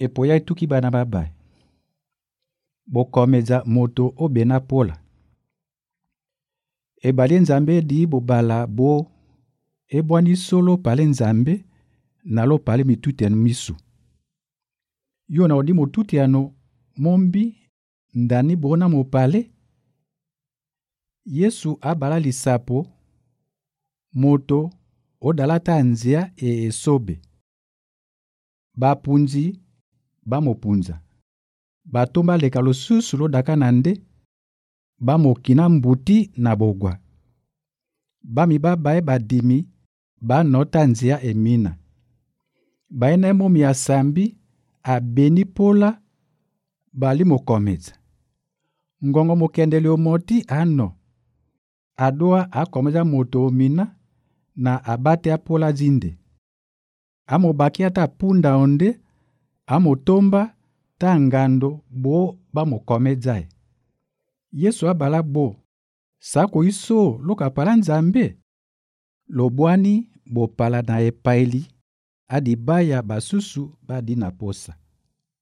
epoya etuki bana babai. Bokomeza moto obena pola. Ebali Nzambe di bobala bo ebwani solo pale Nzambe na lo pale mitutiano misu. Yo na odi motutiano mombi ndani bona mopale. Yesu abala lisapo moto odalata nzia esobe. Bapunzi bamopunza. Batomba leka losusu lodaka na nde. Bamokina mbuti na bogwa. Bami babae badimi banota nzia emina. Baena momi ya sambi abeni pola bali mokomeza. Ngongo mokendeli omoti ano. Adoa akomeza moto omina na abate apola zinde. Amobaki ata punda onde amotomba ta ngando bo bamokomeza. Yesu abala bo sako iso lokapala Nzambe. Lobwani bopala na epaili adibaya basusu badi na posa.